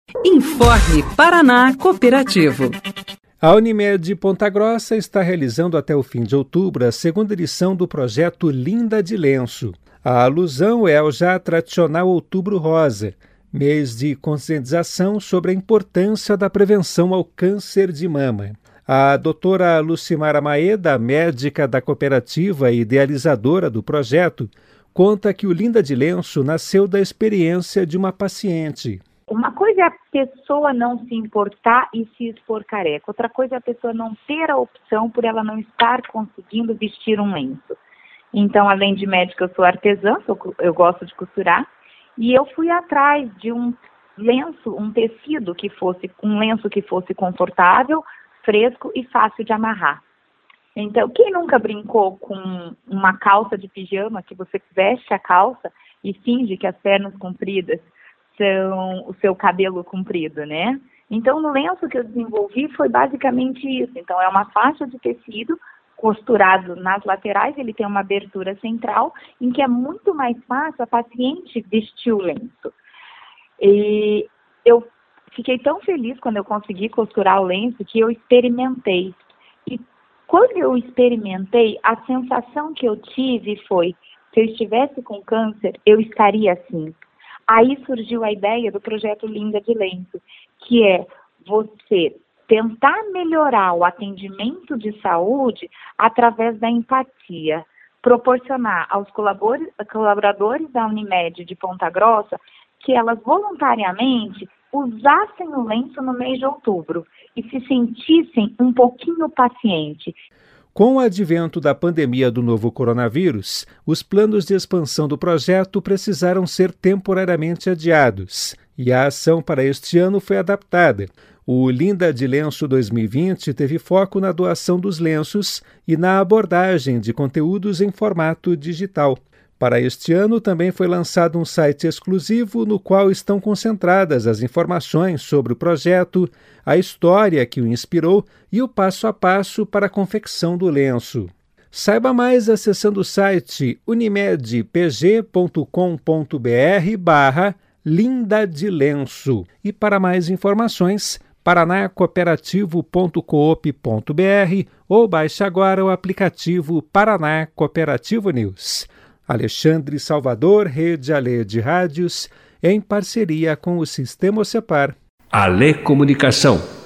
Informe Paraná Cooperativo. A Unimed Ponta Grossa está realizando até o fim de outubro a segunda edição do projeto Linda de Lenço. A alusão é ao já tradicional Outubro Rosa, mês de conscientização sobre a importância da prevenção ao câncer de mama. A doutora Lucimara Maeda, médica da cooperativa e idealizadora do projeto, conta que o Linda de Lenço nasceu da experiência de uma paciente. Uma coisa é a pessoa não se importar e se expor careca. Outra coisa é a pessoa não ter a opção por ela não estar conseguindo vestir um lenço. Então, além de médica, eu sou artesã, eu gosto de costurar. E eu fui atrás de um lenço, um tecido um lenço que fosse confortável, fresco e fácil de amarrar. Então, quem nunca brincou com uma calça de pijama, que você veste a calça e finge que as pernas compridas são o seu cabelo comprido, né? Então, no lenço que eu desenvolvi foi basicamente isso. Então, é uma faixa de tecido costurado nas laterais, ele tem uma abertura central, em que é muito mais fácil a paciente vestir o lenço. E eu fiquei tão feliz quando eu consegui costurar o lenço que eu experimentei. E quando eu experimentei, a sensação que eu tive foi, se eu estivesse com câncer, eu estaria assim. Aí surgiu a ideia do projeto Linda de Lenço, que é você tentar melhorar o atendimento de saúde através da empatia, proporcionar aos colaboradores da Unimed de Ponta Grossa que elas voluntariamente usassem o lenço no mês de outubro e se sentissem um pouquinho paciente. Com o advento da pandemia do novo coronavírus, os planos de expansão do projeto precisaram ser temporariamente adiados e a ação para este ano foi adaptada. O Linda de Lenço 2020 teve foco na doação dos lenços e na abordagem de conteúdos em formato digital. Para este ano, também foi lançado um site exclusivo no qual estão concentradas as informações sobre o projeto, a história que o inspirou e o passo a passo para a confecção do lenço. Saiba mais acessando o site unimedpg.com.br/Linda de Lenço. E para mais informações, paranacooperativo.coop.br ou baixe agora o aplicativo Paraná Cooperativo News. Alexandre Salvador, Rede Alê de Rádios, em parceria com o Sistema Ocepar. Alê Comunicação.